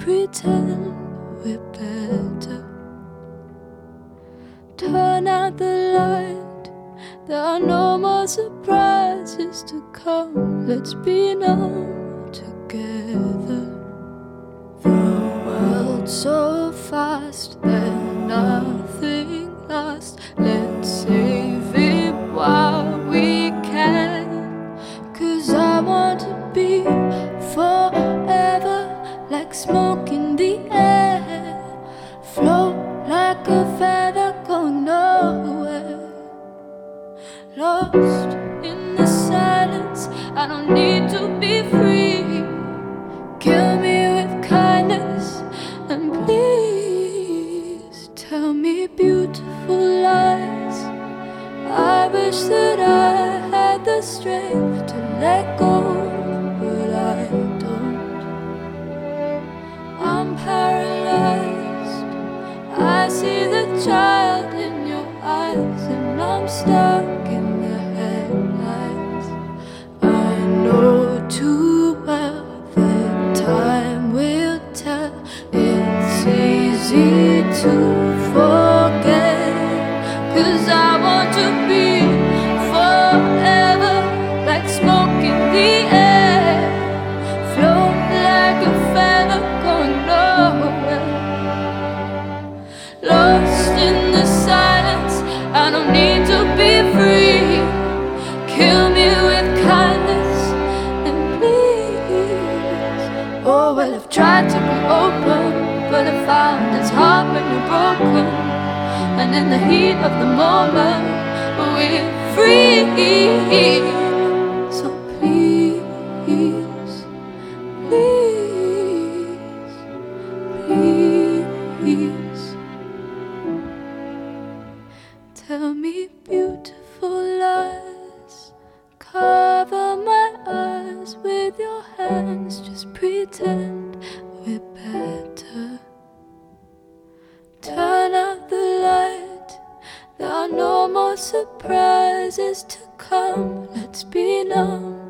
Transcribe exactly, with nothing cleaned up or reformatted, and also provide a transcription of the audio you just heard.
pretend we're better. Turn out the light, there are no more surprises to come. Let's be numb together. The world's so fast, there's nothing lost. Let's save it while we can. 'Cause I want to be forever, like smoke in the air. Float like a feather going nowhere. Lost in the silence, I don't need to be free. Kill me with kindness and please tell me beautiful lies. I wish that I had the strength to let go, but I don't. I'm paralyzed, I see the child in your eyes, and I'm stuck in the headlights. I know too well that time will tell. It's easy to forget, 'cause I want to be forever, like smoke in the air. Float like a feather going nowhere. Lost in the silence, I don't need to be free. Kill me with kindness and please. Oh well, I've tried to be open, but I found it's hard when you're broken. And in the heat of the moment, we're free. So please, please, please, tell me beautiful lies. Cover my eyes with your hands, just pretend we're better. Turn out the light, there are no more surprises to come. Let's be numb